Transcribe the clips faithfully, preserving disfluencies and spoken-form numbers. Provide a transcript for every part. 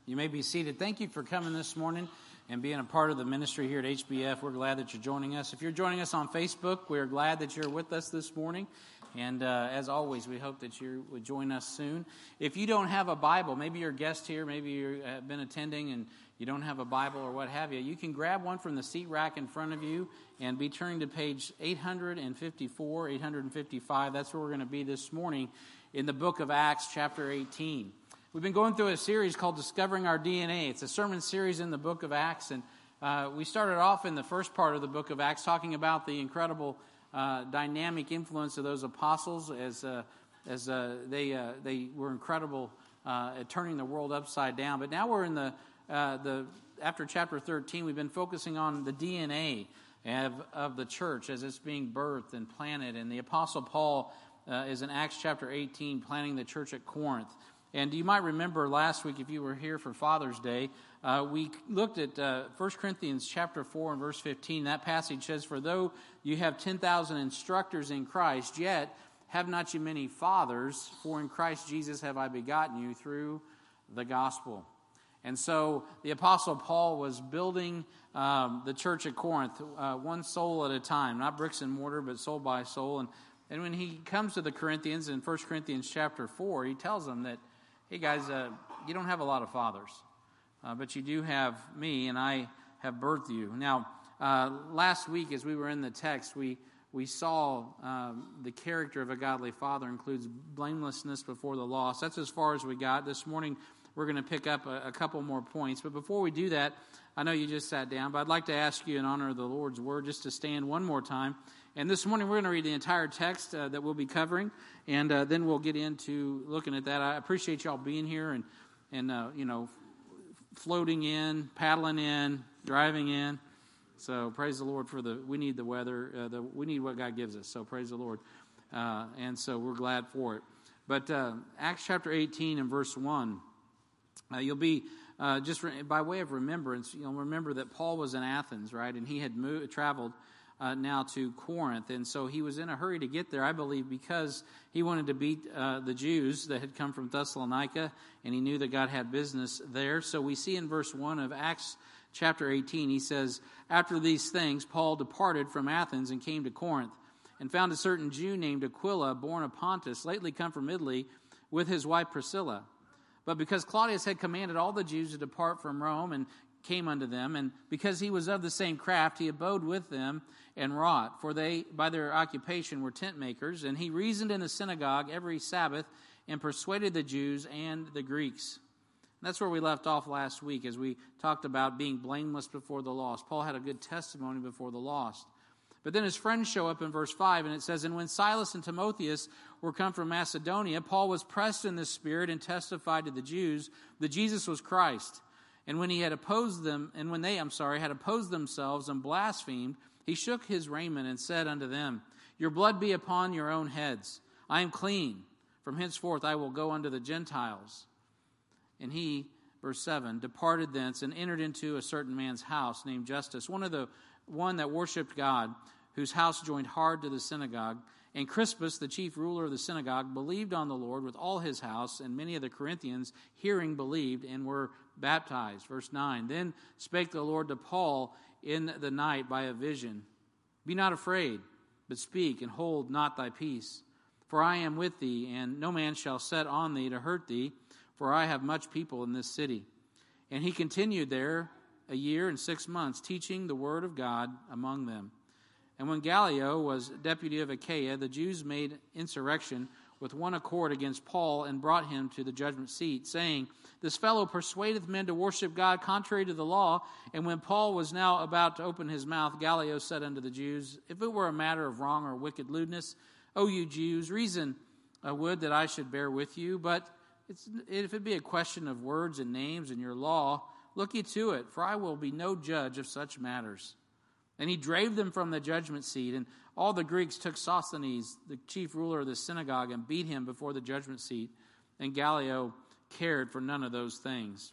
You may be seated. Thank you for coming this morning and being a part of the ministry here at H B F. We're glad that you're joining us. If you're joining us on Facebook, we're glad that you're with us this morning. And uh, as always, we hope that you would join us soon. If you don't have a Bible, maybe you're a guest here, maybe you have been attending and you don't have a Bible or what have you, you can grab one from the seat rack in front of you and be turning to page eight fifty-four, eight fifty-five. That's where we're going to be this morning in the book of Acts, chapter eighteen. We've been going through a series called Discovering Our D N A. It's a sermon series in the book of Acts, and uh, we started off in the first part of the book of Acts talking about the incredible uh, dynamic influence of those apostles as uh, as uh, they uh, they were incredible uh, at turning the world upside down. But now we're in the uh, the after chapter thirteen, we've been focusing on the D N A of, of the church as it's being birthed and planted. And the Apostle Paul uh, is in Acts chapter eighteen planting the church at Corinth. And you might remember last week, if you were here for Father's Day, uh, we looked at uh, First Corinthians chapter four and verse fifteen. That passage says, "For though you have ten thousand instructors in Christ, yet have not you many fathers, for in Christ Jesus have I begotten you through the gospel." And so the Apostle Paul was building um, the church at Corinth, uh, one soul at a time, not bricks and mortar, but soul by soul. And, and when he comes to the Corinthians in First Corinthians chapter four, he tells them that, hey guys, uh, you don't have a lot of fathers, uh, but you do have me, and I have birthed you. Now, uh, last week as we were in the text, we we saw um, the character of a godly father includes blamelessness before the lost. That's as far as we got. This morning we're going to pick up a, a couple more points. But before we do that, I know you just sat down, but I'd like to ask you in honor of the Lord's word just to stand one more time. And this morning we're going to read the entire text uh, that we'll be covering, and uh, then we'll get into looking at that. I appreciate y'all being here and, and uh, you know, floating in, paddling in, driving in. So praise the Lord for the, we need the weather, uh, the, we need what God gives us. So praise the Lord. Uh, and so we're glad for it. But uh, Acts chapter eighteen and verse one, uh, you'll be, uh, just re- by way of remembrance, you'll remember that Paul was in Athens, right? And he had moved, traveled Uh, now to Corinth, and so he was in a hurry to get there, I believe, because he wanted to beat uh, the Jews that had come from Thessalonica, and he knew that God had business there. So we see in verse one of Acts chapter eighteen, he says, "After these things, Paul departed from Athens and came to Corinth, and found a certain Jew named Aquila, born of Pontus, lately come from Italy, with his wife Priscilla. But because Claudius had commanded all the Jews to depart from Rome, and came unto them, and because he was of the same craft, he abode with them and wrought, for they by their occupation were tent makers. And he reasoned in the synagogue every Sabbath, and persuaded the Jews and the Greeks." And that's where we left off last week, as we talked about being blameless before the lost. Paul had a good testimony before the lost. But then his friends show up in verse five, and it says, "And when Silas and Timotheus were come from Macedonia, Paul was pressed in the spirit, and testified to the Jews that Jesus was Christ. And when he had opposed them, and when they, I'm sorry, had opposed themselves and blasphemed, he shook his raiment and said unto them, Your blood be upon your own heads. I am clean. From henceforth I will go unto the Gentiles. And he," verse seven, "departed thence and entered into a certain man's house named Justus, one of the one that worshipped God, whose house joined hard to the synagogue. And Crispus, the chief ruler of the synagogue, believed on the Lord with all his house, and many of the Corinthians, hearing, believed and were baptized." Verse nine, "Then spake the Lord to Paul in the night by a vision, Be not afraid, but speak, and hold not thy peace. For I am with thee, and no man shall set on thee to hurt thee, for I have much people in this city." And he continued there a year and six months, teaching the word of God among them. And when Gallio was deputy of Achaia, the Jews made insurrection with one accord against Paul, and brought him to the judgment seat, saying, "This fellow persuadeth men to worship God contrary to the law." And when Paul was now about to open his mouth, Gallio said unto the Jews, "If it were a matter of wrong or wicked lewdness, O you Jews, reason uh, would that I should bear with you. But it's, if it be a question of words and names and your law, look ye to it, for I will be no judge of such matters." And he drave them from the judgment seat, and all the Greeks took Sosthenes, the chief ruler of the synagogue, and beat him before the judgment seat. And Gallio cared for none of those things.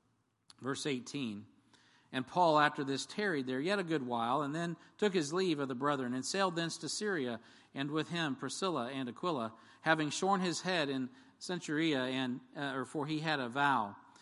Verse eighteen, "And Paul after this tarried there yet a good while, and then took his leave of the brethren, and sailed thence to Syria, and with him Priscilla and Aquila, having shorn his head in Cenchrea, and uh, or for he had a vow.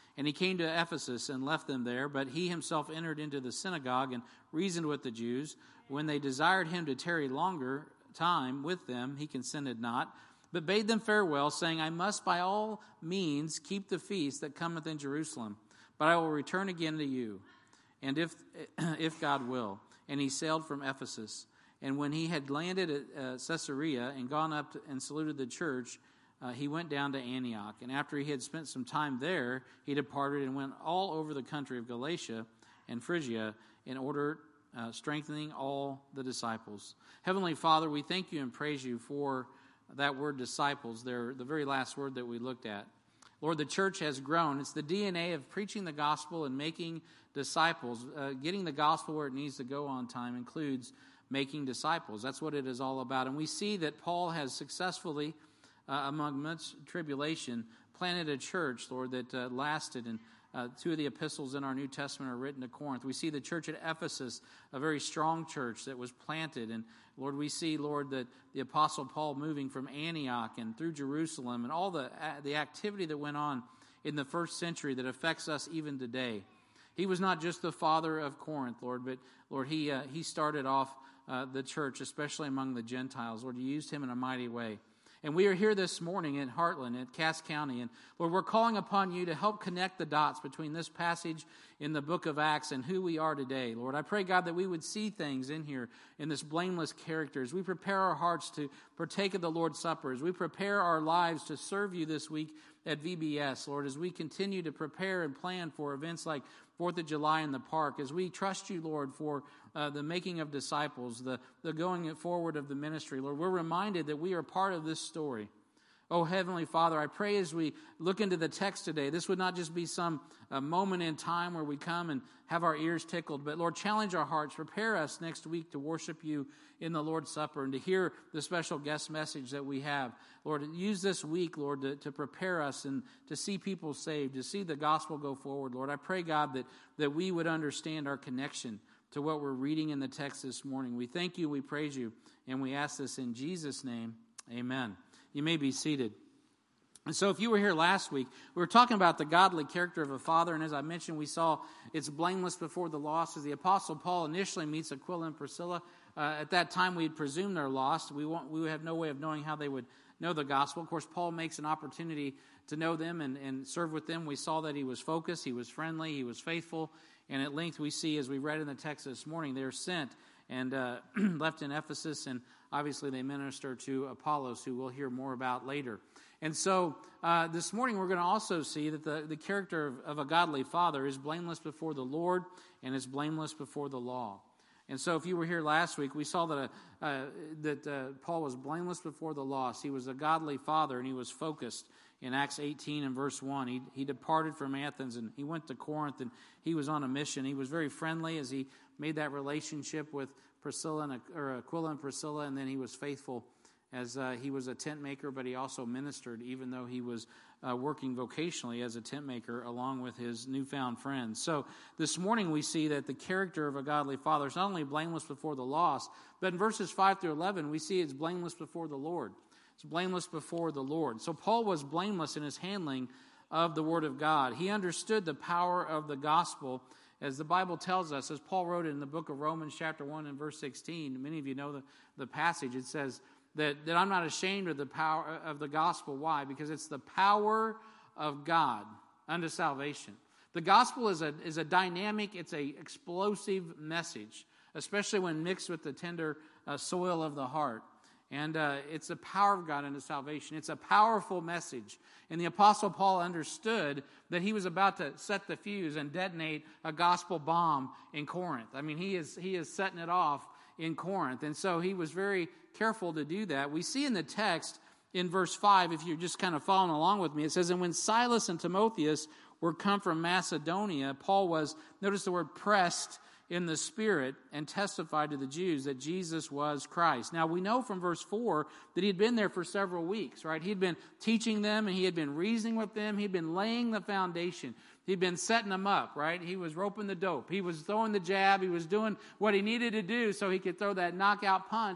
And he came to Ephesus and left them there, but he himself entered into the synagogue and reasoned with the Jews. When they desired him to tarry longer time with them, he consented not, but bade them farewell, saying, I must by all means keep the feast that cometh in Jerusalem, but I will return again to you, and if if God will. And he sailed from Ephesus. And when he had landed at uh, Caesarea and gone up to, and saluted the church, uh, he went down to Antioch. And after he had spent some time there, he departed and went all over the country of Galatia and Phrygia in order uh, strengthening all the disciples. Heavenly Father, we thank you and praise you for that word disciples. They're the very last word that we looked at. Lord, the church has grown. It's the D N A of preaching the gospel and making disciples. Uh, getting the gospel where it needs to go on time includes making disciples. That's what it is all about. And we see that Paul has successfully, uh, among much tribulation, planted a church, Lord, that uh, lasted. And uh, two of the epistles in our New Testament are written to Corinth. We see the church at Ephesus, a very strong church that was planted. And Lord, we see, Lord, that the Apostle Paul moving from Antioch and through Jerusalem and all the uh, the activity that went on in the first century that affects us even today. He was not just the father of Corinth, Lord, but Lord, he uh, he started off uh, the church, especially among the Gentiles. Lord, you used him in a mighty way. And we are here this morning in Heartland, at Cass County. And Lord, we're calling upon you to help connect the dots between this passage in the book of Acts and who we are today. Lord, I pray, God, that we would see things in here, in this blameless character, as we prepare our hearts to partake of the Lord's Supper, as we prepare our lives to serve you this week at V B S, Lord, as we continue to prepare and plan for events like Fourth of July in the park, as we trust you, Lord, for uh, the making of disciples, the, the going forward of the ministry. Lord, we're reminded that we are part of this story. Oh, Heavenly Father, I pray as we look into the text today, this would not just be some uh, moment in time where we come and have our ears tickled, but Lord, challenge our hearts. Prepare us next week to worship you in the Lord's Supper and to hear the special guest message that we have. Lord, use this week, Lord, to, to prepare us and to see people saved, to see the gospel go forward. Lord, I pray, God, that, that we would understand our connection to what we're reading in the text this morning. We thank you, we praise you, and we ask this in Jesus' name. Amen. You may be seated. And so if you were here last week, we were talking about the godly character of a father, and as I mentioned, we saw it's blameless before the lost. As the Apostle Paul initially meets Aquila and Priscilla, uh, at that time we'd presume they're lost. We, won't, we would have no way of knowing how they would know the gospel. Of course, Paul makes an opportunity to know them and, and serve with them. We saw that he was focused, he was friendly, he was faithful, and at length we see, as we read in the text this morning, they're sent and uh, left in Ephesus, and obviously they minister to Apollos, who we'll hear more about later. And so uh, this morning we're going to also see that the, the character of, of a godly father is blameless before the Lord and is blameless before the law. And so if you were here last week, we saw that uh, uh, that uh, Paul was blameless before the lost. He was a godly father, and he was focused. In Acts eighteen and verse one, he, he departed from Athens, and he went to Corinth, and he was on a mission. He was very friendly as he made that relationship with Priscilla and, or Aquila and Priscilla, and then he was faithful as uh, he was a tent maker, but he also ministered, even though he was uh, working vocationally as a tent maker along with his newfound friends. So this morning we see that the character of a godly father is not only blameless before the lost, but in verses five through eleven we see it's blameless before the Lord. It's blameless before the Lord. So Paul was blameless in his handling of the Word of God. He understood the power of the gospel, as the Bible tells us, as Paul wrote in the book of Romans chapter one and verse sixteen. Many of you know the, the passage. It says that, that I'm not ashamed of the power of the gospel. Why? Because it's the power of God unto salvation. The gospel is a, is a dynamic, it's a explosive message, especially when mixed with the tender uh, soil of the heart. And uh, it's the power of God unto salvation. It's a powerful message. And the Apostle Paul understood that he was about to set the fuse and detonate a gospel bomb in Corinth. I mean, he is he is setting it off in Corinth. And so he was very careful to do that. We see in the text in verse five, if you're just kind of following along with me, it says, and when Silas and Timotheus were come from Macedonia, Paul was, notice the word pressed, in the Spirit, and testified to the Jews that Jesus was Christ. Now, we know from verse four that he'd been there for several weeks, right? He'd been teaching them, and he had been reasoning with them. He'd been laying the foundation. He'd been setting them up, right? He was roping the dope. He was throwing the jab. He was doing what he needed to do so he could throw that knockout punch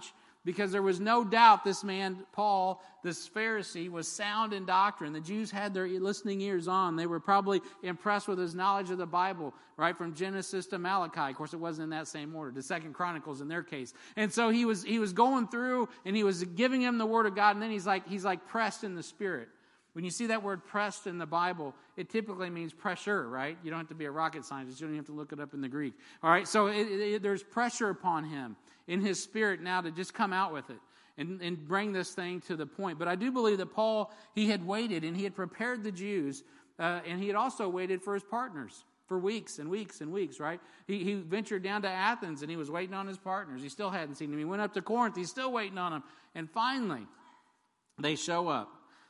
because there was no doubt this man, Paul, this Pharisee, was sound in doctrine. The Jews had their listening ears on. They were probably impressed with his knowledge of the Bible, right, from Genesis to Malachi. Of course, it wasn't in that same order, to Second Chronicles in their case. And so he was he was going through, and he was giving him the Word of God, and then he's like he's like pressed in the Spirit. When you see that word pressed in the Bible, it typically means pressure, right? You don't have to be a rocket scientist. You don't even have to look it up in the Greek. All right, so it, it, there's pressure upon him in his spirit now to just come out with it and, and bring this thing to the point. But I do believe that Paul, he had waited and he had prepared the Jews, uh, and he had also waited for his partners for weeks and weeks and weeks, right? He, he ventured down to Athens and he was waiting on his partners. He still hadn't seen them. He went up to Corinth. He's still waiting on them. And finally, they show up.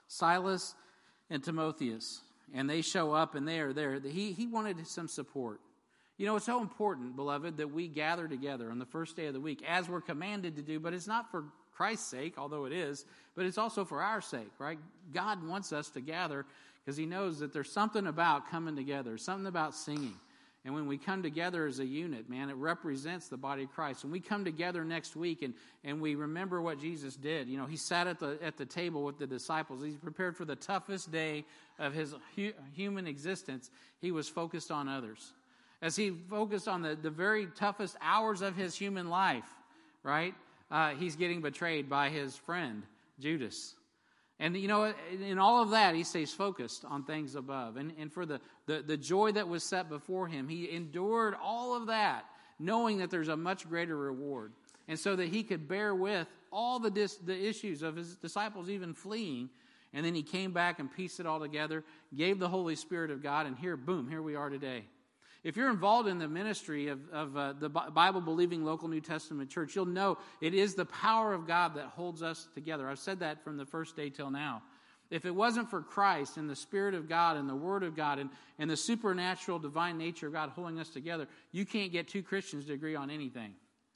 Silas and Timotheus. And they show up and they are there. He, he wanted some support. You know, it's so important, beloved, that we gather together on the first day of the week as we're commanded to do, but it's not for Christ's sake, although it is, but it's also for our sake, right? God wants us to gather because he knows that there's something about coming together, something about singing. And when we come together as a unit, man, it represents the body of Christ. When we come together next week and, and we remember what Jesus did, you know, he sat at the at the table with the disciples. He's prepared for the toughest day of his hu- human existence. He was focused on others. As he focused on the, the very toughest hours of his human life, right? Uh, he's getting betrayed by his friend, Judas. And, you know, in all of that, he stays focused on things above. And, and for the, the, the joy that was set before him, he endured all of that, knowing that there's a much greater reward. And so that he could bear with all the, dis, the issues of his disciples even fleeing. And then he came back and pieced it all together, gave the Holy Spirit of God, and here, boom, here we are today. If you're involved in the ministry of, of uh, the Bible-believing local New Testament church, you'll know it is the power of God that holds us together. I've said that from the first day till now. If it wasn't for Christ and the Spirit of God and the Word of God and, and the supernatural divine nature of God holding us together, you can't get two Christians to agree on anything,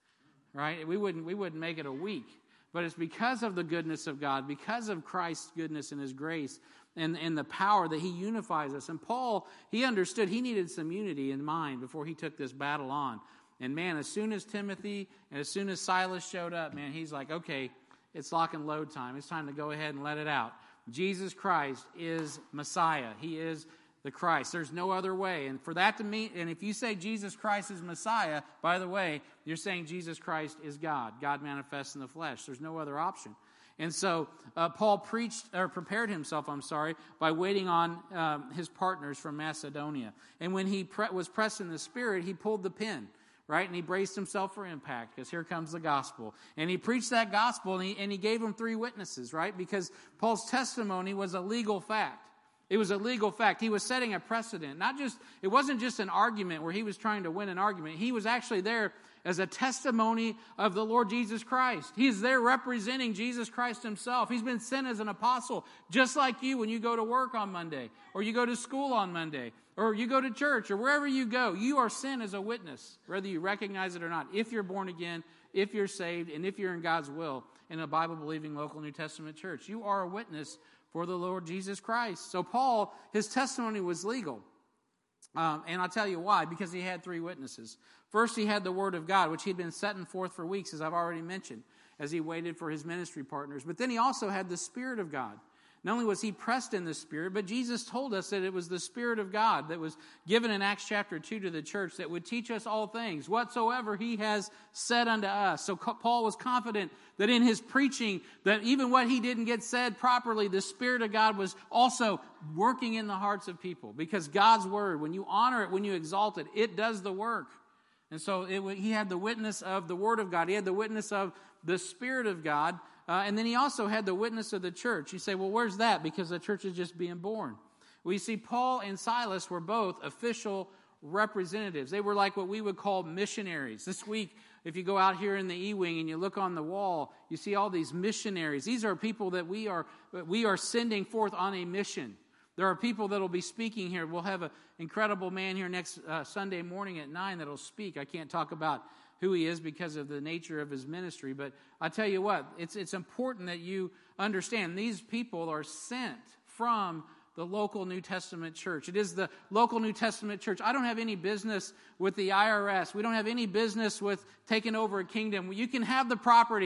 right? We wouldn't, we wouldn't make it a week. But it's because of the goodness of God, because of Christ's goodness and his grace, And, and the power that he unifies us. And Paul, he understood he needed some unity in mind before he took this battle on. And man, as soon as Timothy and as soon as Silas showed up, man, he's like, okay, it's lock and load time. It's time to go ahead and let it out. Jesus Christ is Messiah. He is the Christ. There's no other way. And for that to mean, and if you say Jesus Christ is Messiah, by the way, you're saying Jesus Christ is God. God manifests in the flesh. There's no other option. And so uh, Paul preached or prepared himself, I'm sorry, by waiting on um, his partners from Macedonia. And when he pre- was pressed in the Spirit, he pulled the pin, right? And he braced himself for impact because here comes the gospel. And he preached that gospel and he, and he gave them three witnesses, right? Because Paul's testimony was a legal fact. It was a legal fact. He was setting a precedent. Not just, it wasn't just an argument where he was trying to win an argument. He was actually there as a testimony of the Lord Jesus Christ. He's there representing Jesus Christ himself. He's been sent as an apostle, just like you when you go to work on Monday, or you go to school on Monday, or you go to church, or wherever you go. You are sent as a witness, whether you recognize it or not. If you're born again, if you're saved, and if you're in God's will in a Bible-believing local New Testament church, you are a witness for the Lord Jesus Christ. So Paul, his testimony was legal. Um, and I'll tell you why, because he had three witnesses. First, he had the Word of God, which he'd been setting forth for weeks, as I've already mentioned, as he waited for his ministry partners. But then he also had the Spirit of God. Not only was he pressed in the Spirit, but Jesus told us that it was the Spirit of God that was given in Acts chapter two to the church that would teach us all things, whatsoever he has said unto us. So Paul was confident that in his preaching, that even what he didn't get said properly, the Spirit of God was also working in the hearts of people. Because God's Word, when you honor it, when you exalt it, it does the work. And so it, he had the witness of the Word of God. He had the witness of the Spirit of God. Uh, and then he also had the witness of the church. You say, well, where's that? Because the church is just being born. Well, you see, Paul and Silas were both official representatives. They were like what we would call missionaries. This week, if you go out here in the E-wing and you look on the wall, you see all these missionaries. These are people that we are we are sending forth on a mission. There are people that will be speaking here. We'll have an incredible man here next uh, Sunday morning at nine that will speak. I can't talk about who he is because of the nature of his ministry. But I tell you what, it's it's important that you understand these people are sent from the local New Testament church. It is the local New Testament church. I don't have any business with the I R S. We don't have any business with taking over a kingdom. You can have the property.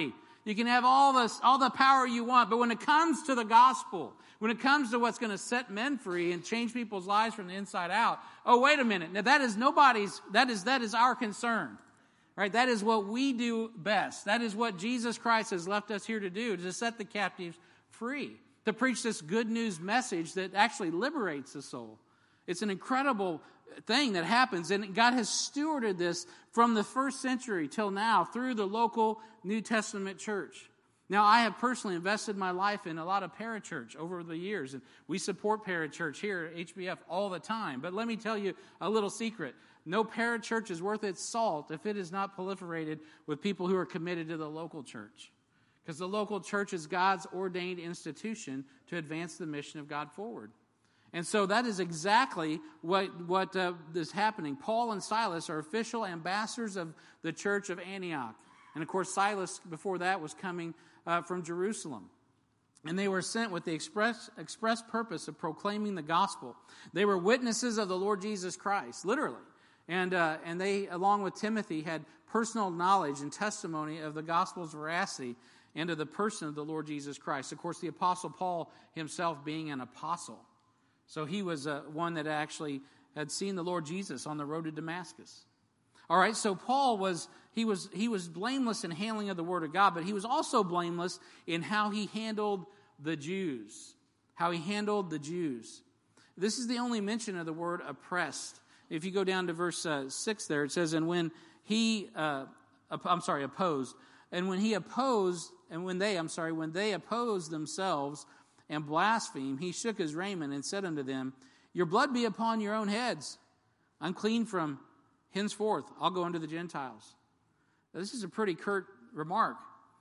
You can have all this, all the power you want, but when it comes to the gospel, when it comes to what's going to set men free and change people's lives from the inside out, oh, wait a minute. Now, that is nobody's, that is, that is our concern. Right? That is what we do best. That is what Jesus Christ has left us here to do, to set the captives free, to preach this good news message that actually liberates the soul. It's an incredible thing that happens, and God has stewarded this from the first century till now through the local New Testament church. Now, I have personally invested my life in a lot of parachurch over the years, and we support parachurch here at H B F all the time. But let me tell you a little secret. No parachurch is worth its salt if it is not proliferated with people who are committed to the local church. Because the local church is God's ordained institution to advance the mission of God forward. And so that is exactly what, what uh, is happening. Paul and Silas are official ambassadors of the church of Antioch. And of course, Silas, before that, was coming uh, from Jerusalem. And they were sent with the express, express purpose of proclaiming the gospel. They were witnesses of the Lord Jesus Christ, literally. And uh, and they, along with Timothy, had personal knowledge and testimony of the gospel's veracity and of the person of the Lord Jesus Christ. Of course, the Apostle Paul himself being an apostle. So he was uh, one that actually had seen the Lord Jesus on the road to Damascus. All right, so Paul was he was he was blameless in handling of the word of God, but he was also blameless in how he handled the Jews. How he handled the Jews. This is the only mention of the word oppressed. If you go down to verse uh, six there, it says, and when he, uh, op- I'm sorry, opposed, and when he opposed, and when they, I'm sorry, when they opposed themselves and blasphemed, he shook his raiment and said unto them, your blood be upon your own heads. Unclean from henceforth, I'll go unto the Gentiles. Now, this is a pretty curt remark.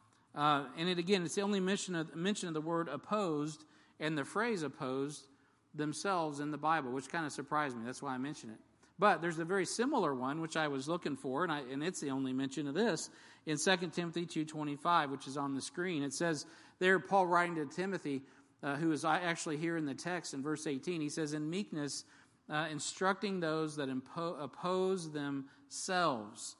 Uh, and it again, it's the only mention of, mention of the word opposed and the phrase opposed themselves in the Bible, which kind of surprised me. That's why I mention it. But there's a very similar one, which I was looking for, and, I, and it's the only mention of this, in Second Timothy two twenty-five, which is on the screen. It says there, Paul writing to Timothy, uh, who is actually here in the text in verse eighteen, he says, in meekness, uh, instructing those that impo- oppose themselves,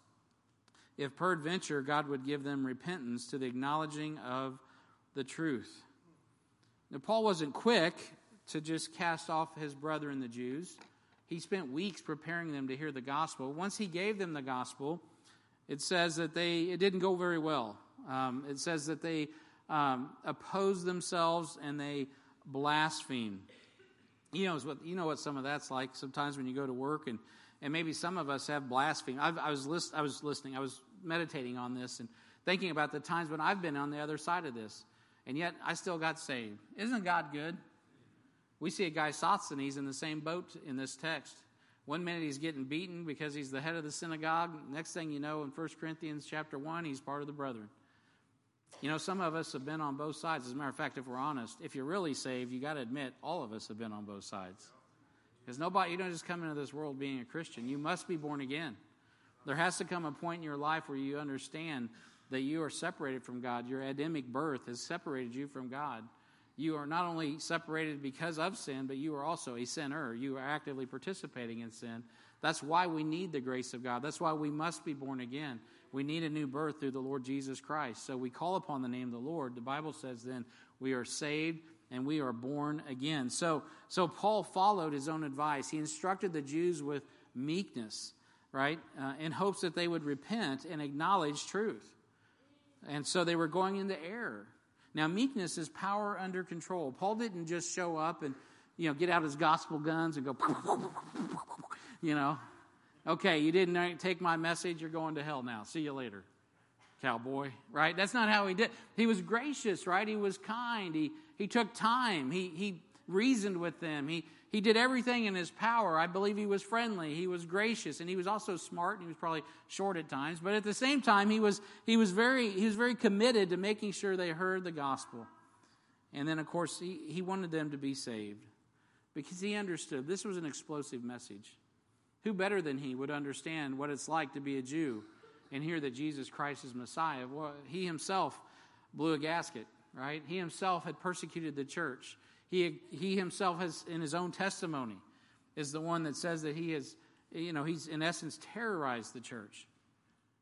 if peradventure God would give them repentance to the acknowledging of the truth. Now, Paul wasn't quick to just cast off his brethren, the Jews. He spent weeks preparing them to hear the gospel. Once he gave them the gospel, it says that they it didn't go very well. Um, it says that they um, opposed themselves and they blasphemed. You know what you know what some of that's like. Sometimes when you go to work and, and maybe some of us have blasphemed. I've, I was list, I was listening. I was meditating on this and thinking about the times when I've been on the other side of this, and yet I still got saved. Isn't God good? We see a guy, Sosthenes, in the same boat in this text. One minute he's getting beaten because he's the head of the synagogue. Next thing you know, in First Corinthians chapter one, he's part of the brethren. You know, some of us have been on both sides. As a matter of fact, if we're honest, if you're really saved, you got to admit all of us have been on both sides. Because nobody, you don't just come into this world being a Christian. You must be born again. There has to come a point in your life where you understand that you are separated from God. Your Adamic birth has separated you from God. You are not only separated because of sin, but you are also a sinner. You are actively participating in sin. That's why we need the grace of God. That's why we must be born again. We need a new birth through the Lord Jesus Christ. So we call upon the name of the Lord. The Bible says then we are saved and we are born again. So, so Paul followed his own advice. He instructed the Jews with meekness, right, uh, in hopes that they would repent and acknowledge truth. And so they were going into error. Now, meekness is power under control. Paul didn't just show up and, you know, get out his gospel guns and go, you know, okay, you didn't take my message, you're going to hell now. See you later, cowboy, right? That's not how he did. He was gracious, right? He was kind. He he took time. He he reasoned with them. He he did everything in his power. I believe he was friendly. He was gracious, and he was also smart. And he was probably short at times, but at the same time, he was he was very he was very committed to making sure they heard the gospel. And then, of course, he, he wanted them to be saved because he understood this was an explosive message. Who better than he would understand what it's like to be a Jew and hear that Jesus Christ is Messiah? Well, he himself blew a gasket, right? He himself had persecuted the church. He he himself has, in his own testimony, is the one that says that he has, you know, he's in essence terrorized the church.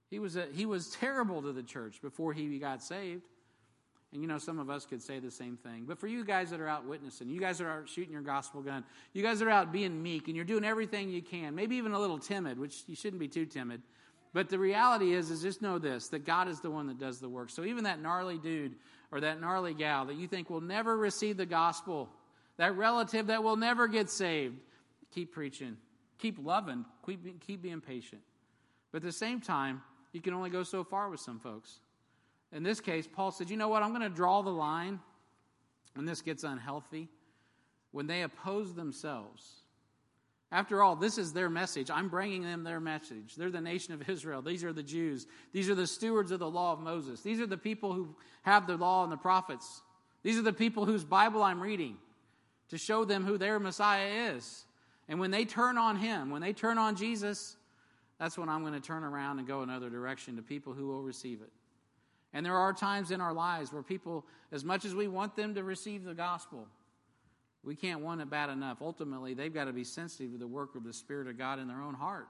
He was, a, he was terrible to the church before he got saved. And, you know, some of us could say the same thing. But for you guys that are out witnessing, you guys that are out shooting your gospel gun, you guys that are out being meek, and you're doing everything you can, maybe even a little timid, which you shouldn't be too timid. But the reality is, is just know this, that God is the one that does the work. So even that gnarly dude or that gnarly gal that you think will never receive the gospel, that relative that will never get saved, keep preaching, keep loving, keep, keep being patient. But at the same time, you can only go so far with some folks. In this case, Paul said, you know what, I'm going to draw the line when this gets unhealthy, when they oppose themselves. After all, this is their message. I'm bringing them their message. They're the nation of Israel. These are the Jews. These are the stewards of the law of Moses. These are the people who have the law and the prophets. These are the people whose Bible I'm reading to show them who their Messiah is. And when they turn on him, when they turn on Jesus, that's when I'm going to turn around and go another direction to people who will receive it. And there are times in our lives where people, as much as we want them to receive the gospel, we can't want it bad enough. Ultimately, they've got to be sensitive to the work of the Spirit of God in their own heart.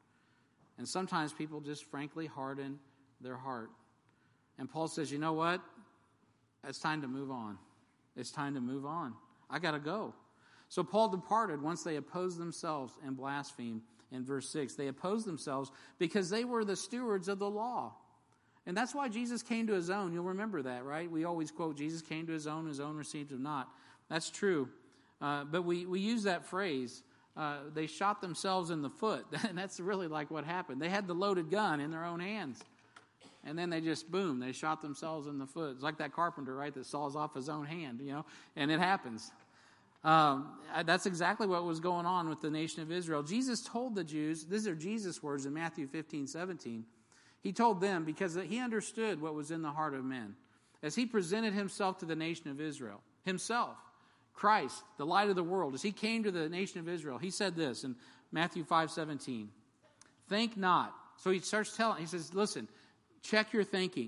And sometimes people just frankly harden their heart. And Paul says, you know what? It's time to move on. It's time to move on. I got to go. So Paul departed once they opposed themselves and blasphemed. In verse six, they opposed themselves because they were the stewards of the law. And that's why Jesus came to his own. You'll remember that, right? We always quote, Jesus came to his own, his own received him not. That's true. Uh, but we, we use that phrase, uh, they shot themselves in the foot. And that's really like what happened. They had the loaded gun in their own hands. And then they just, boom, they shot themselves in the foot. It's like that carpenter, right, that saws off his own hand, you know, and it happens. Um, that's exactly what was going on with the nation of Israel. Jesus told the Jews, these are Jesus' words in Matthew fifteen, seventeen. He told them because he understood what was in the heart of men. As he presented himself to the nation of Israel, himself, Christ, the light of the world, as he came to the nation of Israel, he said this in Matthew five seventeen. Think not. So he starts telling, he says, listen, check your thinking.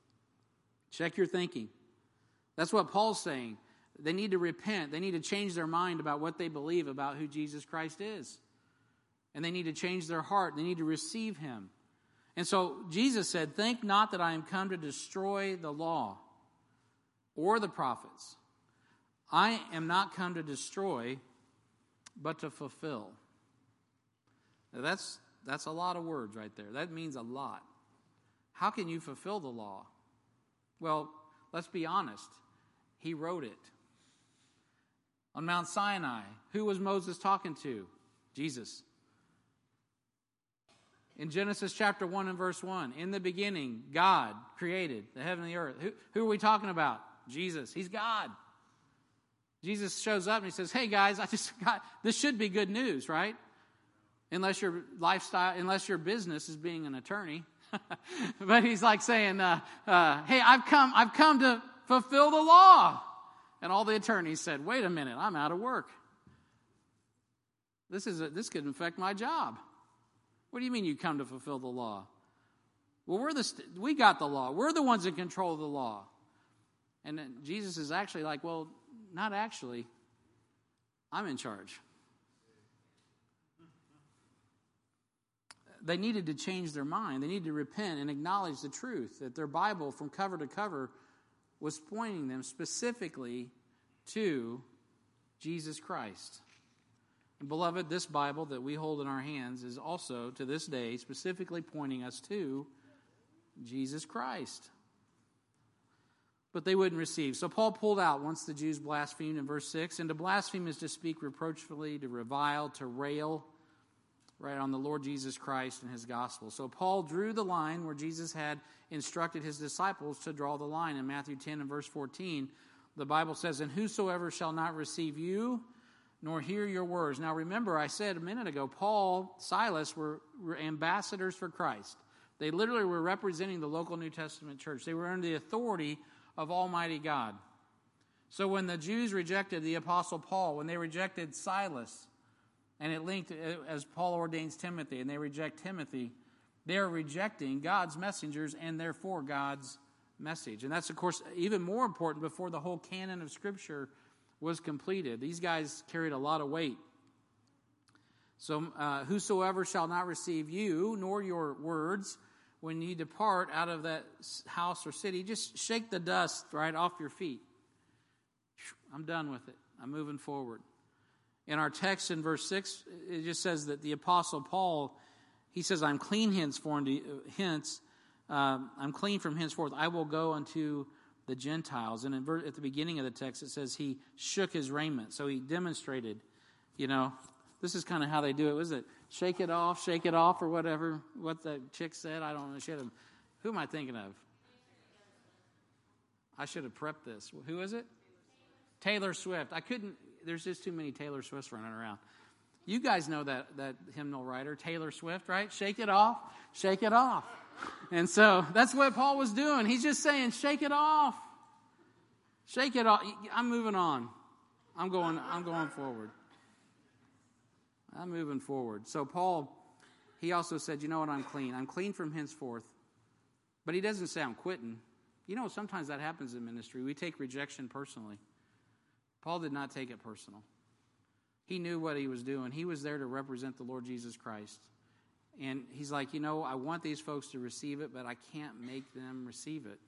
Check your thinking. That's what Paul's saying. They need to repent. They need to change their mind about what they believe about who Jesus Christ is. And they need to change their heart. They need to receive him. And so Jesus said, think not that I am come to destroy the law or the prophets. I am not come to destroy, but to fulfill. Now that's, that's a lot of words right there. That means a lot. How can you fulfill the law? Well, let's be honest. He wrote it. On Mount Sinai, who was Moses talking to? Jesus. In Genesis chapter one and verse one, in the beginning, God created the heaven and the earth. Who, who are we talking about? Jesus. He's God. Jesus shows up and he says, hey guys, I just got, this should be good news, right? Unless your lifestyle, unless your business is being an attorney. But he's like saying, uh, uh, hey, I've come, I've come to fulfill the law. And all the attorneys said, wait a minute, I'm out of work. This is a, this could affect my job. What do you mean you come to fulfill the law? Well, we're the st- we got the law. We're the ones in control of the law. And then Jesus is actually like, well, not actually. I'm in charge. They needed to change their mind. They needed to repent and acknowledge the truth that their Bible from cover to cover was pointing them specifically to Jesus Christ. And beloved, this Bible that we hold in our hands is also, to this day, specifically pointing us to Jesus Christ. But they wouldn't receive. So Paul pulled out once the Jews blasphemed in verse six. And to blaspheme is to speak reproachfully, to revile, to rail, right, on the Lord Jesus Christ and his gospel. So Paul drew the line where Jesus had instructed his disciples to draw the line. In Matthew ten and verse fourteen, the Bible says, and whosoever shall not receive you, nor hear your words. Now remember, I said a minute ago, Paul, Silas were, were ambassadors for Christ. They literally were representing the local New Testament church. They were under the authority of Almighty God. So when the Jews rejected the Apostle Paul, when they rejected Silas, and it linked as Paul ordains Timothy, and they reject Timothy, they are rejecting God's messengers and therefore God's message. And that's, of course, even more important before the whole canon of Scripture was completed. These guys carried a lot of weight. So, uh, whosoever shall not receive you, nor your words, when you depart out of that house or city, just shake the dust right off your feet. I'm done with it. I'm moving forward. In our text in verse six, it just says that the Apostle Paul, he says, I'm clean henceforth, hence, um, I'm clean from henceforth. I will go unto the Gentiles. And in ver- at the beginning of the text, it says he shook his raiment. So he demonstrated, you know, this is kind of how they do it. Was it shake it off, shake it off, or whatever, what the chick said? I don't know. She had a, who am I thinking of? I should have prepped this. Who is it? Taylor Swift. I couldn't, there's just too many Taylor Swifts running around. You guys know that, that hymnal writer, Taylor Swift, right? Shake it off, shake it off. And so that's what Paul was doing. He's just saying, shake it off. Shake it off. I'm moving on. I'm going, I'm going forward. I'm moving forward. So Paul, he also said, you know what, I'm clean. I'm clean from henceforth. But he doesn't say I'm quitting. You know, sometimes that happens in ministry. We take rejection personally. Paul did not take it personal. He knew what he was doing. He was there to represent the Lord Jesus Christ. And he's like, you know, I want these folks to receive it, but I can't make them receive it.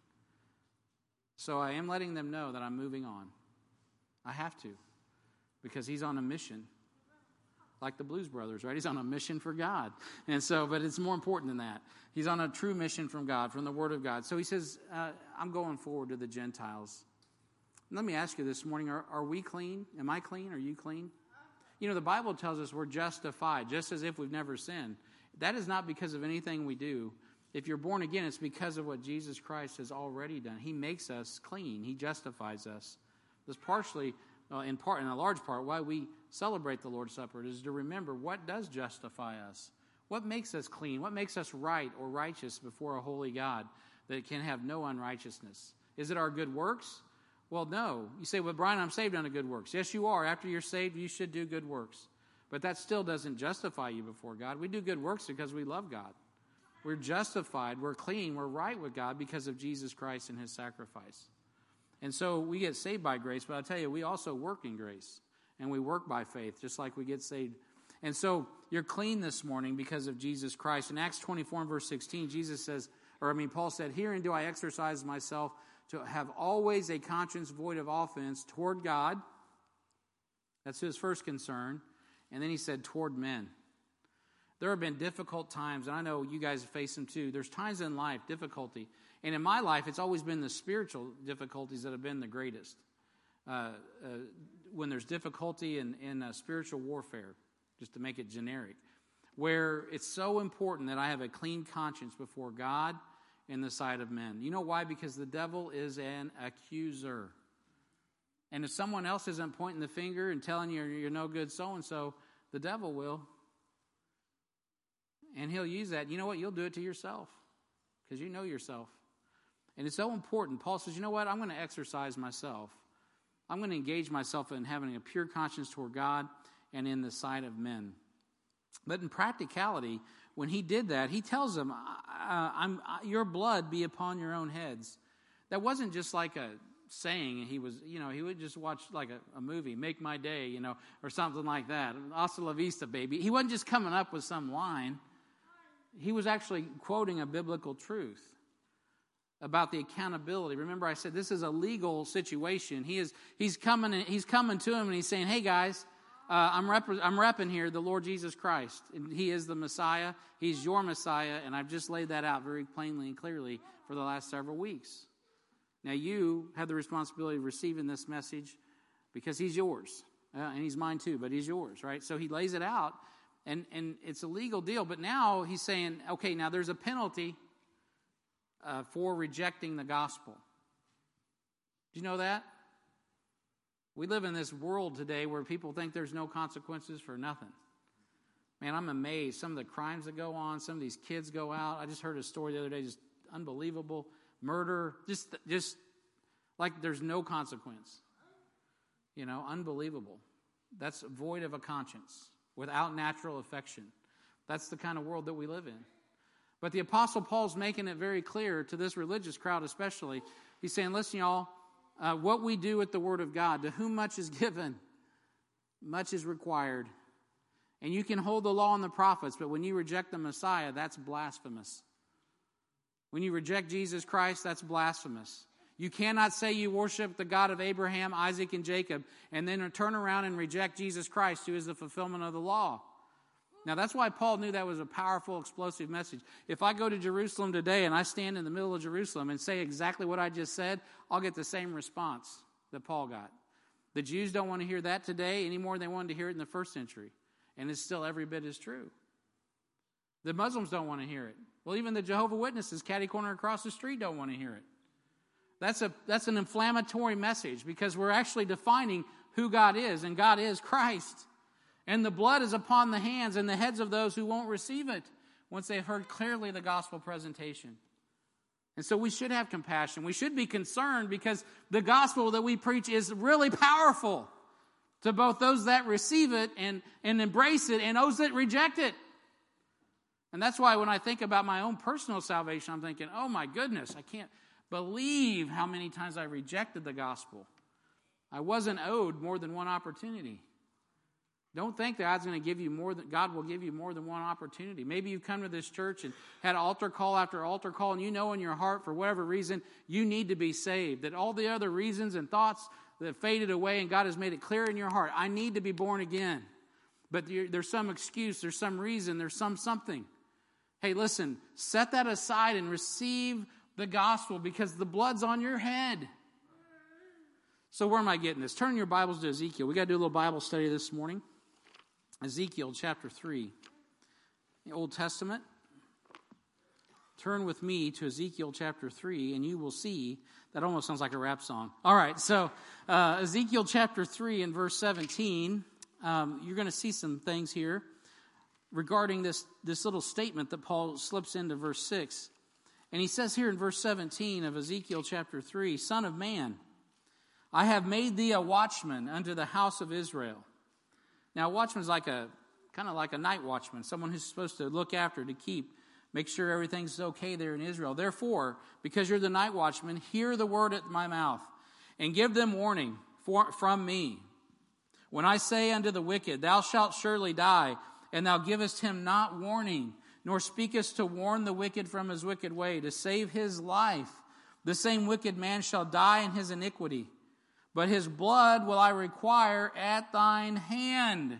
So I am letting them know that I'm moving on. I have to. Because he's on a mission. Like the Blues Brothers, right? He's on a mission for God. And so, but it's more important than that. He's on a true mission from God, from the Word of God. So he says, uh, I'm going forward to the Gentiles. Let me ask you this morning, are, are we clean? Am I clean? Are you clean? You know, the Bible tells us we're justified, just as if we've never sinned. That is not because of anything we do. If you're born again, it's because of what Jesus Christ has already done. He makes us clean. He justifies us. That's partially, uh, in part, in a large part, why we celebrate the Lord's Supper, is to remember what does justify us. What makes us clean? What makes us right or righteous before a holy God that can have no unrighteousness? Is it our good works? Well, no. You say, well, Brian, I'm saved unto good works. Yes, you are. After you're saved, you should do good works. But that still doesn't justify you before God. We do good works because we love God. We're justified, we're clean, we're right with God because of Jesus Christ and his sacrifice. And so we get saved by grace, but I'll tell you, we also work in grace. And we work by faith, just like we get saved. And so you're clean this morning because of Jesus Christ. In Acts twenty-four and verse sixteen, Jesus says, or I mean, Paul said, herein do I exercise myself to have always a conscience void of offense toward God. That's his first concern. And then he said, toward men. There have been difficult times, and I know you guys face them too. There's times in life, difficulty. And in my life, it's always been the spiritual difficulties that have been the greatest. Uh, uh, when there's difficulty in, in uh, spiritual warfare, just to make it generic, where it's so important that I have a clean conscience before God in the sight of men. You know why? Because the devil is an accuser. And if someone else isn't pointing the finger and telling you you're no good so-and-so, the devil will. And he'll use that. You know what? You'll do it to yourself because you know yourself. And it's so important. Paul says, you know what? I'm going to exercise myself. I'm going to engage myself in having a pure conscience toward God and in the sight of men. But in practicality, when he did that, he tells them, uh, I'm, uh, your blood be upon your own heads. That wasn't just like a saying. He was, you know, he would just watch like a, a movie, Make My Day, you know, or something like that. Hasta la vista, baby. He wasn't just coming up with some line. He was actually quoting a biblical truth about the accountability. Remember, I said this is a legal situation. He is he's coming he's coming to him and he's saying, "Hey guys, uh, I'm rep- I'm repping here the Lord Jesus Christ. And he is the Messiah. He's your Messiah, and I've just laid that out very plainly and clearly for the last several weeks. Now you have the responsibility of receiving this message because he's yours, uh, and he's mine too, but he's yours, right? So he lays it out, and and it's a legal deal. But now he's saying, okay, now there's a penalty Uh, for rejecting the gospel. Do you know that? We live in this world today where people think there's no consequences for nothing. Man, I'm amazed. Some of the crimes that go on, some of these kids go out. I just heard a story the other day, just unbelievable. Murder, just, just like there's no consequence. You know, unbelievable. That's void of a conscience, without natural affection. That's the kind of world that we live in. But the Apostle Paul's making it very clear to this religious crowd especially. He's saying, listen, y'all, uh, what we do with the Word of God, to whom much is given, much is required. And you can hold the law and the prophets, but when you reject the Messiah, that's blasphemous. When you reject Jesus Christ, that's blasphemous. You cannot say you worship the God of Abraham, Isaac, and Jacob, and then turn around and reject Jesus Christ, who is the fulfillment of the law. Now, that's why Paul knew that was a powerful, explosive message. If I go to Jerusalem today and I stand in the middle of Jerusalem and say exactly what I just said, I'll get the same response that Paul got. The Jews don't want to hear that today any more than they wanted to hear it in the first century. And it's still every bit as true. The Muslims don't want to hear it. Well, even the Jehovah's Witnesses, catty corner across the street, don't want to hear it. That's a that's an inflammatory message because we're actually defining who God is, and God is Christ. And the blood is upon the hands and the heads of those who won't receive it once they've heard clearly the gospel presentation. And so we should have compassion. We should be concerned because the gospel that we preach is really powerful to both those that receive it and, and embrace it and those that reject it. And that's why when I think about my own personal salvation, I'm thinking, oh my goodness, I can't believe how many times I rejected the gospel. I wasn't owed more than one opportunity. Don't think that God's going to give you more than God will give you more than one opportunity. Maybe you've come to this church and had altar call after altar call, and you know in your heart, for whatever reason, you need to be saved. That all the other reasons and thoughts that faded away, and God has made it clear in your heart, I need to be born again. But there's some excuse, there's some reason, there's some something. Hey, listen, set that aside and receive the gospel because the blood's on your head. So where am I getting this? Turn your Bibles to Ezekiel. We got to do a little Bible study this morning. Ezekiel chapter three, the Old Testament. Turn with me to Ezekiel chapter three, and you will see, that almost sounds like a rap song. All right, so uh, Ezekiel chapter three and verse seventeen, um, you're going to see some things here regarding this, this little statement that Paul slips into verse six. And he says here in verse seventeen of Ezekiel chapter three, Son of man, I have made thee a watchman unto the house of Israel. Now, a watchman is like a, kind of like a night watchman, someone who's supposed to look after, to keep, make sure everything's okay there in Israel. Therefore, because you're the night watchman, hear the word at my mouth, and give them warning for, from me. When I say unto the wicked, thou shalt surely die, and thou givest him not warning, nor speakest to warn the wicked from his wicked way, to save his life, the same wicked man shall die in his iniquity. But his blood will I require at thine hand.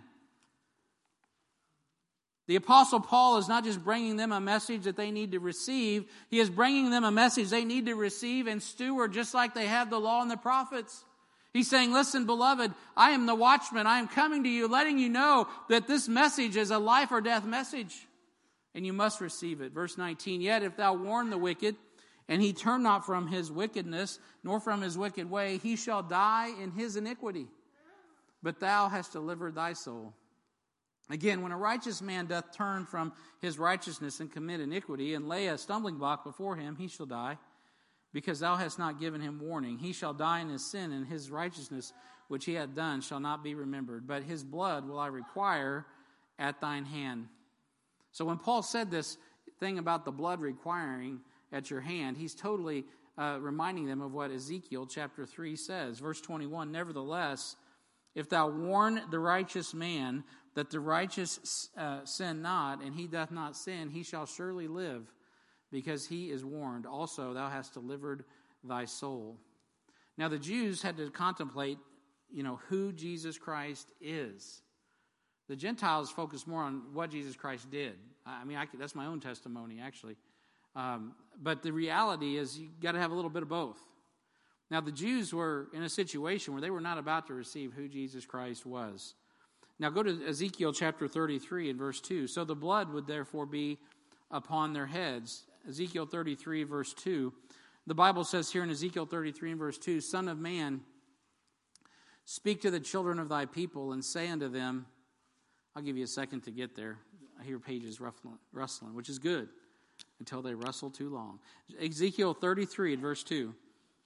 The Apostle Paul is not just bringing them a message that they need to receive. He is bringing them a message they need to receive and steward just like they have the law and the prophets. He's saying, listen, beloved, I am the watchman. I am coming to you, letting you know that this message is a life or death message. And you must receive it. Verse nineteen, yet if thou warn the wicked, and he turn not from his wickedness, nor from his wicked way, he shall die in his iniquity. But thou hast delivered thy soul. Again, when a righteous man doth turn from his righteousness and commit iniquity, and lay a stumbling block before him, he shall die, because thou hast not given him warning. He shall die in his sin, and his righteousness which he hath done shall not be remembered. But his blood will I require at thine hand. So when Paul said this thing about the blood requiring at your hand, he's totally uh, reminding them of what Ezekiel chapter three says. Verse twenty-one, nevertheless, if thou warn the righteous man that the righteous uh, sin not, and he doth not sin, he shall surely live, because he is warned. Also, thou hast delivered thy soul. Now, the Jews had to contemplate, you know, who Jesus Christ is. The Gentiles focused more on what Jesus Christ did. I mean, I could, that's my own testimony, actually. Um, but the reality is you got to have a little bit of both. Now, the Jews were in a situation where they were not about to receive who Jesus Christ was. Now, go to Ezekiel chapter thirty-three and verse two. So the blood would therefore be upon their heads. Ezekiel thirty-three, verse two. The Bible says here in Ezekiel thirty-three and verse two, Son of man, speak to the children of thy people and say unto them, I'll give you a second to get there. I hear pages rustling, rustling, which is good, until they rustle too long. Ezekiel thirty-three, verse two.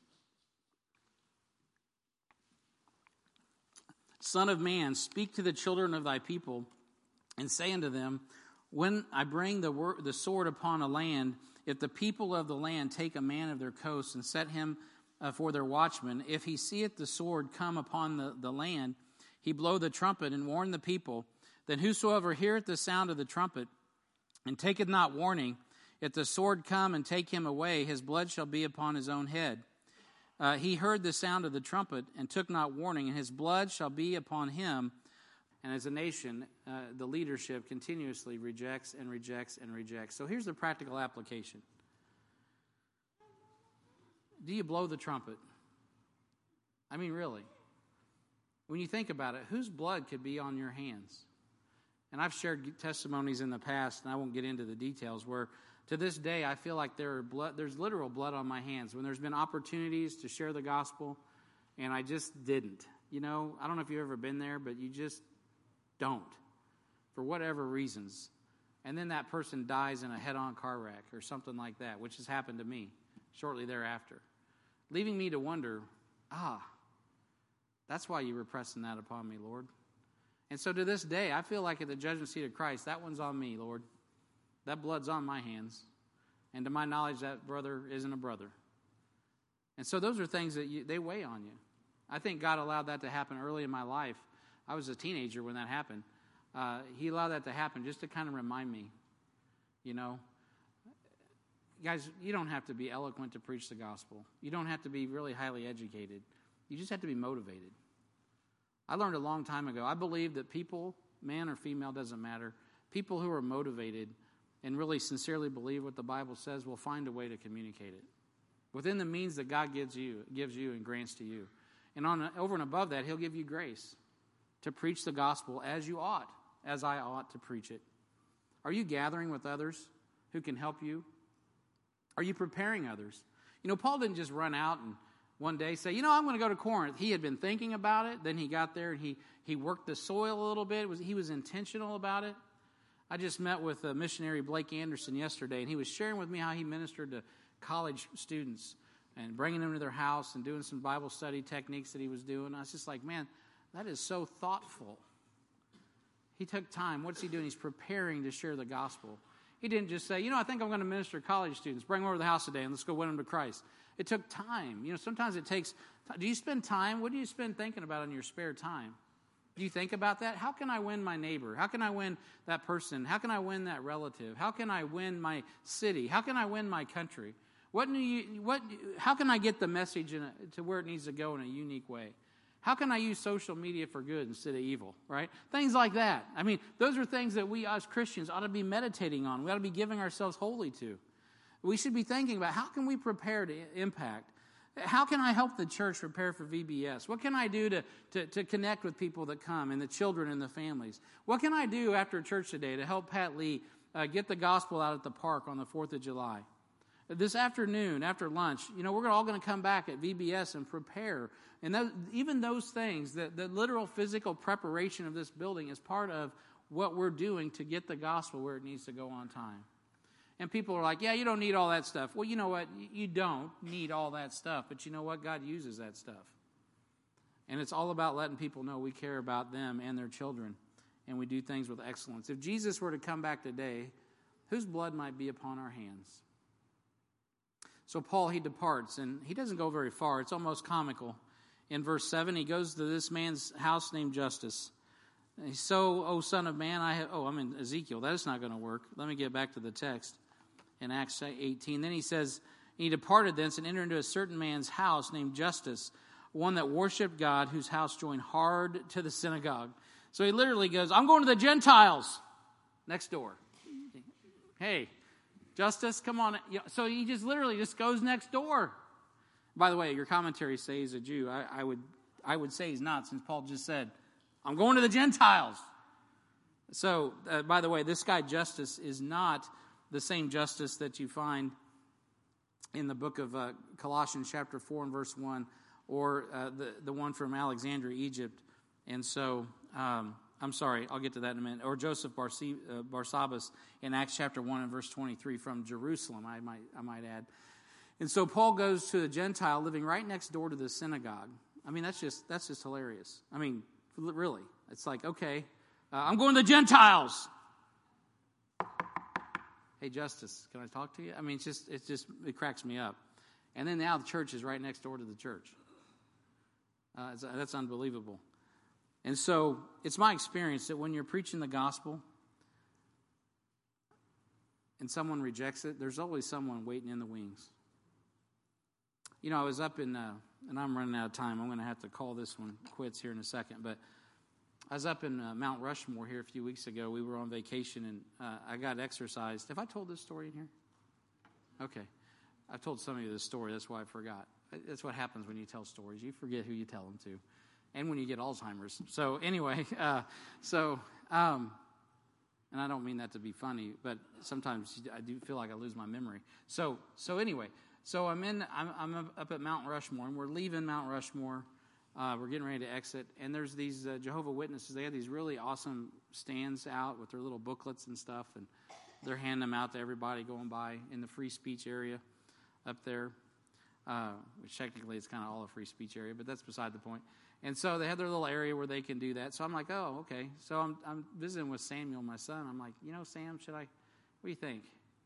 Son of man, speak to the children of thy people, and say unto them, when I bring the wor- the sword upon a land, if the people of the land take a man of their coast and set him uh, for their watchman, if he seeth the sword come upon the, the land, he blow the trumpet and warn the people, then whosoever heareth the sound of the trumpet and taketh not warning, If the sword come and take him away, his blood shall be upon his own head. Uh, he heard the sound of the trumpet and took not warning, and his blood shall be upon him. And as a nation, uh, the leadership continuously rejects and rejects and rejects. So here's the practical application. Do you blow the trumpet? I mean, really. When you think about it, whose blood could be on your hands? And I've shared testimonies in the past, and I won't get into the details, where to this day I feel like there are blood, there's literal blood on my hands. When there's been opportunities to share the gospel, and I just didn't. You know, I don't know if you've ever been there, but you just don't, for whatever reasons. And then that person dies in a head-on car wreck or something like that, which has happened to me shortly thereafter, leaving me to wonder, ah, that's why you were pressing that upon me, Lord. And so to this day, I feel like at the judgment seat of Christ, that one's on me, Lord. That blood's on my hands. And to my knowledge, that brother isn't a brother. And so those are things that you, they weigh on you. I think God allowed that to happen early in my life. I was a teenager when that happened. Uh, he allowed that to happen just to kind of remind me, you know, guys, you don't have to be eloquent to preach the gospel. You don't have to be really highly educated. You just have to be motivated. I learned a long time ago, I believe that people, man or female, doesn't matter, people who are motivated and really sincerely believe what the Bible says will find a way to communicate it within the means that God gives you, gives you and grants to you. And on over and above that, he'll give you grace to preach the gospel as you ought, as I ought to preach it. Are you gathering with others who can help you? Are you preparing others? You know, Paul didn't just run out and one day say, you know, I'm going to go to Corinth. He had been thinking about it. Then he got there and he, he worked the soil a little bit. It was, he was intentional about it. I just met with uh, missionary Blake Anderson yesterday, and he was sharing with me how he ministered to college students and bringing them to their house and doing some Bible study techniques that he was doing. I was just like, man, that is so thoughtful. He took time. What's he doing? He's preparing to share the gospel. He didn't just say, you know, I think I'm going to minister to college students. Bring them over to the house today and let's go win them to Christ. It took time. You know, sometimes it takes, do you spend time? What do you spend thinking about in your spare time? Do you think about that? How can I win my neighbor? How can I win that person? How can I win that relative? How can I win my city? How can I win my country? What do you, what, how can I get the message in a, to where it needs to go in a unique way? How can I use social media for good instead of evil, right? Things like that. I mean, those are things that we as Christians ought to be meditating on. We ought to be giving ourselves wholly to. We should be thinking about how can we prepare to impact? How can I help the church prepare for V B S? What can I do to, to, to connect with people that come and the children and the families? What can I do after church today to help Pat Lee uh, get the gospel out at the park on the fourth of July? This afternoon, after lunch, you know, we're all going to come back at V B S and prepare. And those, even those things, the, the literal physical preparation of this building is part of what we're doing to get the gospel where it needs to go on time. And people are like, yeah, you don't need all that stuff. Well, you know what? You don't need all that stuff. But you know what? God uses that stuff. And it's all about letting people know we care about them and their children. And we do things with excellence. If Jesus were to come back today, whose blood might be upon our hands? So Paul, he departs, and he doesn't go very far. It's almost comical. In verse seven, he goes to this man's house named Justus. And he's so, oh, son of man, I have, oh, I'm in Ezekiel. That is not going to work. Let me get back to the text in Acts eighteen. Then he says, he departed thence and entered into a certain man's house named Justus, one that worshiped God, whose house joined hard to the synagogue. So he literally goes, I'm going to the Gentiles next door. Hey, Justus, come on. So he just literally just goes next door. By the way, your commentaries say he's a Jew. I, I would I would say he's not, since Paul just said, I'm going to the Gentiles. So, uh, by the way, this guy Justus is not the same Justus that you find in the book of uh, Colossians chapter four and verse one, or uh, the, the one from Alexandria, Egypt. And so, um, I'm sorry, I'll get to that in a minute. Or Joseph Barsi, uh, Barsabbas in Acts chapter one and verse twenty-three from Jerusalem, I might I might add. And so Paul goes to a Gentile living right next door to the synagogue. I mean, that's just that's just hilarious. I mean, really. It's like, okay, uh, I'm going to the Gentiles. Hey, Justus, can I talk to you? I mean, it's just, it's just, it cracks me up. And then now the church is right next door to the church. Uh, that's unbelievable. And so it's my experience that when you're preaching the gospel, and someone rejects it, there's always someone waiting in the wings. You know, I was up in, uh, and I'm running out of time. I'm going to have to call this one quits here in a second. But I was up in uh, Mount Rushmore here a few weeks ago. We were on vacation, and uh, I got exercised. Have I told this story in here? Okay. I've told some of you this story. That's why I forgot. That's what happens when you tell stories. You forget who you tell them to. And when you get Alzheimer's. So anyway, uh, so, um, and I don't mean that to be funny, but sometimes I do feel like I lose my memory. So, so anyway, so I'm in, I'm, I'm up at Mount Rushmore, and we're leaving Mount Rushmore. Uh, we're getting ready to exit, and there's these uh, Jehovah's Witnesses. They have these really awesome stands out with their little booklets and stuff, and they're handing them out to everybody going by in the free speech area up there, uh, which technically it's kind of all a free speech area, but that's beside the point. And so they have their little area where they can do that. So I'm like, oh, okay. So I'm I'm visiting with Samuel, my son. I'm like, you know, Sam, should I, what do you think?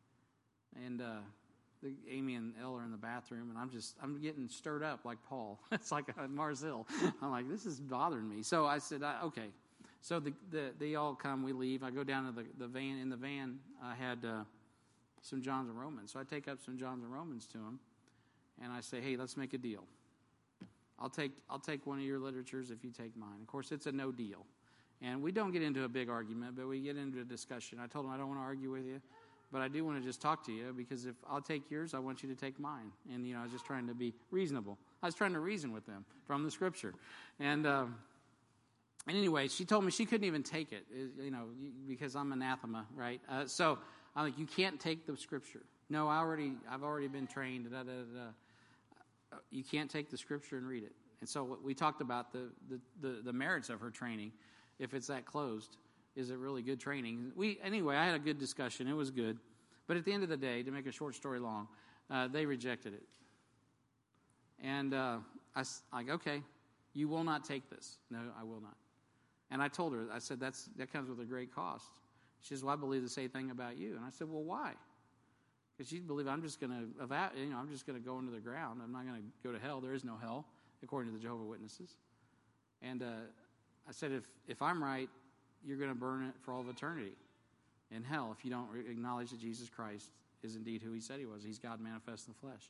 And uh, the, Amy and Elle are in the bathroom, and I'm just, I'm getting stirred up like Paul. It's like a Mars Hill. I'm like, this is bothering me. So I said, uh, okay. So the, the they all come, we leave. I go down to the, the van. In the van, I had uh, some Johns and Romans. So I take up some Johns and Romans to him, and I say, hey, let's make a deal. I'll take I'll take one of your literatures if you take mine. Of course, it's a no deal. And we don't get into a big argument, but we get into a discussion. I told him I don't want to argue with you, but I do want to just talk to you, because if I'll take yours, I want you to take mine. And, you know, I was just trying to be reasonable. I was trying to reason with them from the Scripture. And, um, and anyway, she told me she couldn't even take it, you know, because I'm anathema, right? Uh, so I'm like, you can't take the Scripture. No, I already, I've already been trained, da, da, da, da. You can't take the Scripture and read it. And so we talked about the, the, the, the merits of her training. If it's that closed, is it really good training? We Anyway, I had a good discussion. It was good. But at the end of the day, to make a short story long, uh, they rejected it. And uh, I was like, okay, you will not take this. No, I will not. And I told her, I said, that's that comes with a great cost. She says, well, I believe the same thing about you. And I said, well, why? Because she believed I'm just going to, you know, I'm just going to go into the ground. I'm not going to go to hell. There is no hell, according to the Jehovah's Witnesses. And uh, I said, if if I'm right, you're going to burn it for all of eternity in hell if you don't re- acknowledge that Jesus Christ is indeed who He said He was. He's God manifest in the flesh.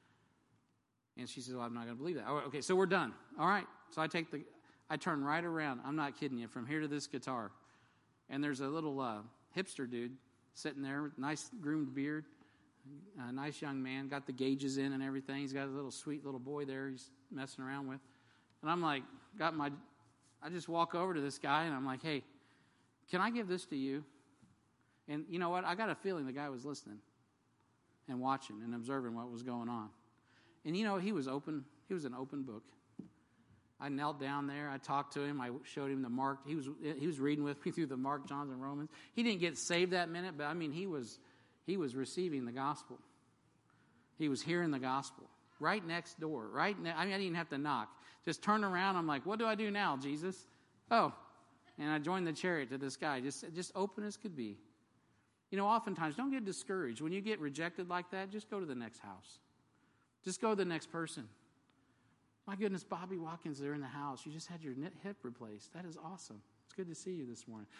And she said, well, I'm not going to believe that. Oh, okay, so we're done. All right. So I take the, I turn right around. I'm not kidding you. From here to this guitar, and there's a little uh, hipster dude sitting there with nice groomed beard. A nice young man, got the gauges in and everything. He's got a little sweet little boy there he's messing around with. And I'm like, got my, I just walk over to this guy and I'm like, hey, can I give this to you? And you know what? I got a feeling the guy was listening and watching and observing what was going on. And you know, he was open. He was an open book. I knelt down there. I talked to him. I showed him the Mark. He was he was reading with me through the Mark, Johns, and Romans. He didn't get saved that minute, but I mean, he was... He was receiving the gospel. He was hearing the gospel right next door. Right, ne- I mean, I didn't even have to knock. Just turn around. I'm like, what do I do now, Jesus? Oh, and I joined the chariot to this guy, just just open as could be. You know, oftentimes, don't get discouraged. When you get rejected like that, just go to the next house. Just go to the next person. My goodness, Bobby Watkins, they're in the house. You just had your hip replaced. That is awesome. It's good to see you this morning.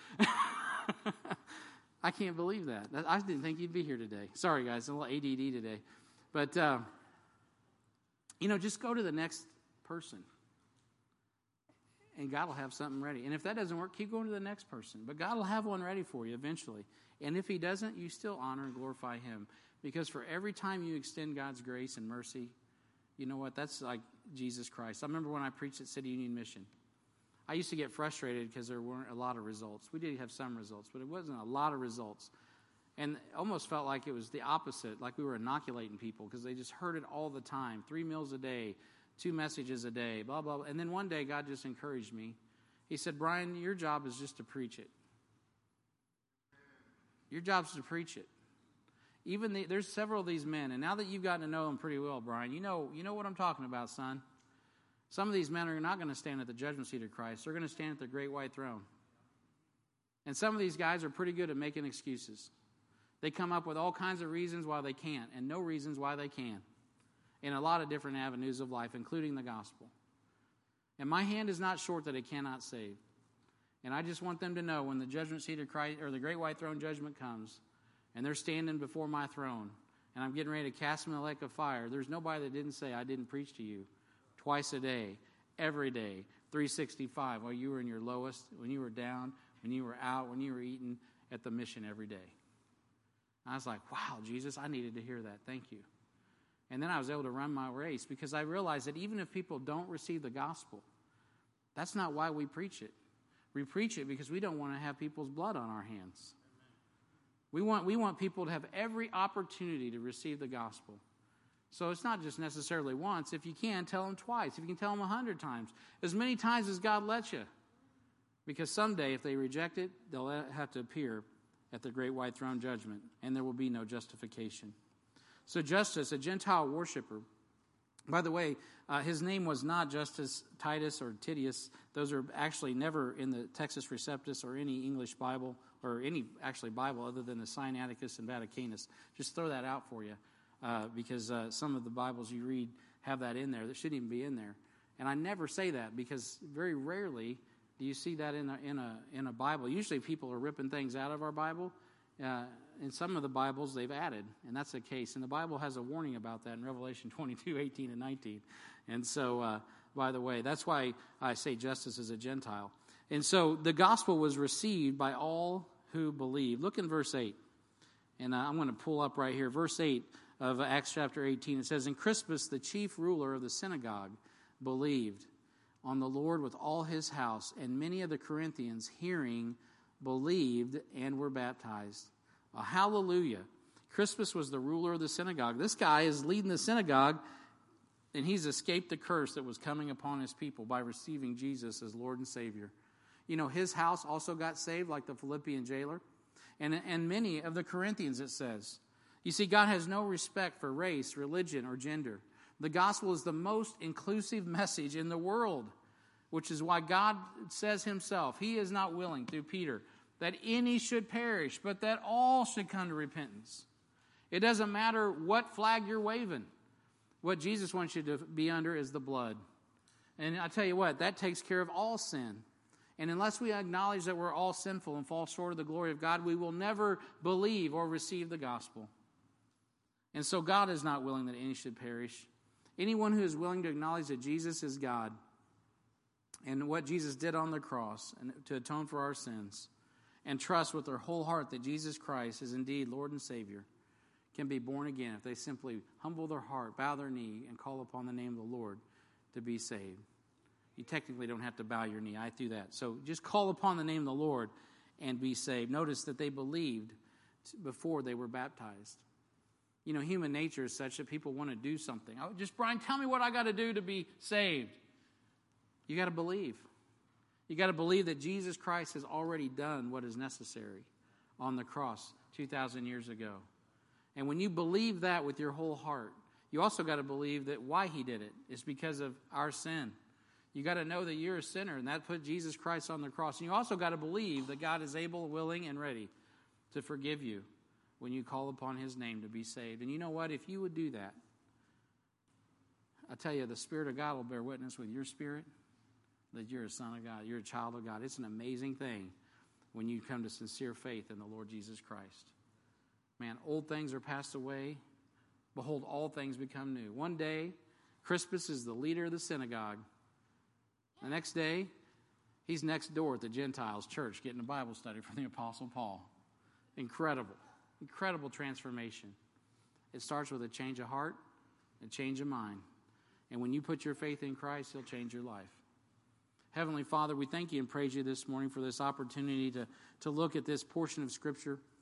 I can't believe that. I didn't think you'd be here today. Sorry, guys, a little A D D today. But, uh, you know, just go to the next person. And God will have something ready. And if that doesn't work, keep going to the next person. But God will have one ready for you eventually. And if He doesn't, you still honor and glorify Him. Because for every time you extend God's grace and mercy, you know what? That's like Jesus Christ. I remember when I preached at City Union Mission. I used to get frustrated because there weren't a lot of results. We did have some results, but it wasn't a lot of results. And it almost felt like it was the opposite, like we were inoculating people because they just heard it all the time. Three meals a day, two messages a day, blah, blah, blah. And then one day God just encouraged me. He said, Brian, your job is just to preach it. Your job is to preach it. Even the, there's several of these men, and now that you've gotten to know them pretty well, Brian, you know, you know what I'm talking about, son. Some of these men are not going to stand at the judgment seat of Christ. They're going to stand at the great white throne. And some of these guys are pretty good at making excuses. They come up with all kinds of reasons why they can't and no reasons why they can in a lot of different avenues of life, including the gospel. And my hand is not short that it cannot save. And I just want them to know when the judgment seat of Christ or the great white throne judgment comes, and they're standing before my throne, and I'm getting ready to cast them in the lake of fire, there's nobody that didn't say, I didn't preach to you twice a day, every day, three sixty-five, while you were in your lowest, when you were down, when you were out, when you were eating at the mission every day. I was like, wow, Jesus, I needed to hear that. Thank you. And then I was able to run my race because I realized that even if people don't receive the gospel, that's not why we preach it. We preach it because we don't want to have people's blood on our hands. We want, we want people to have every opportunity to receive the gospel. So it's not just necessarily once. If you can, tell them twice. If you can tell them a hundred times. As many times as God lets you. Because someday, if they reject it, they'll have to appear at the great white throne judgment, and there will be no justification. So Justus, a Gentile worshiper, by the way, uh, his name was not Justus Titus or Titius. Those are actually never in the Textus Receptus or any English Bible, or any actually Bible other than the Sinaiticus and Vaticanus. Just throw that out for you, uh, because uh, some of the Bibles you read have that in there that shouldn't even be in there. And I never say that because very rarely do you see that in a, in a, in a Bible. Usually people are ripping things out of our Bible. Uh, in some of the Bibles, they've added, and that's the case. And the Bible has a warning about that in Revelation twenty-two, eighteen, and nineteen. And so, uh, by the way, that's why I say Justus is a Gentile. And so the gospel was received by all who believe. Look in verse eight. And uh, I'm going to pull up right here. Verse eight of Acts chapter eighteen. It says, And Crispus, the chief ruler of the synagogue, believed on the Lord with all his house, and many of the Corinthians, hearing, believed and were baptized. Uh, hallelujah. Crispus was the ruler of the synagogue. This guy is leading the synagogue, and he's escaped the curse that was coming upon his people by receiving Jesus as Lord and Savior. You know, his house also got saved like the Philippian jailer, and, and many of the Corinthians, it says. You see, God has no respect for race, religion, or gender. The gospel is the most inclusive message in the world, which is why God says himself, he is not willing, through Peter, that any should perish, but that all should come to repentance. It doesn't matter what flag you're waving. What Jesus wants you to be under is the blood. And I tell you what, that takes care of all sin. And unless we acknowledge that we're all sinful and fall short of the glory of God, we will never believe or receive the gospel. And so God is not willing that any should perish. Anyone who is willing to acknowledge that Jesus is God and what Jesus did on the cross and to atone for our sins, and trust with their whole heart that Jesus Christ is indeed Lord and Savior, can be born again if they simply humble their heart, bow their knee, and call upon the name of the Lord to be saved. You technically don't have to bow your knee. I do that. So just call upon the name of the Lord and be saved. Notice that they believed before they were baptized. You know, human nature is such that people want to do something. Oh, just, Brian, tell me what I got to do to be saved. You got to believe. You got to believe that Jesus Christ has already done what is necessary on the cross two thousand years ago. And when you believe that with your whole heart, you also got to believe that why he did it is because of our sin. You got to know that you're a sinner, and that put Jesus Christ on the cross. And you also got to believe that God is able, willing, and ready to forgive you when you call upon his name to be saved. And you know what? If you would do that, I tell you, the Spirit of God will bear witness with your spirit that you're a son of God, you're a child of God. It's an amazing thing when you come to sincere faith in the Lord Jesus Christ. Man, old things are passed away. Behold, all things become new. One day, Crispus is the leader of the synagogue. The next day, he's next door at the Gentiles' church getting a Bible study from the Apostle Paul. Incredible. Incredible transformation. It starts with a change of heart, a change of mind. And when you put your faith in Christ, he'll change your life. Heavenly Father, we thank you and praise you this morning for this opportunity to, to look at this portion of Scripture.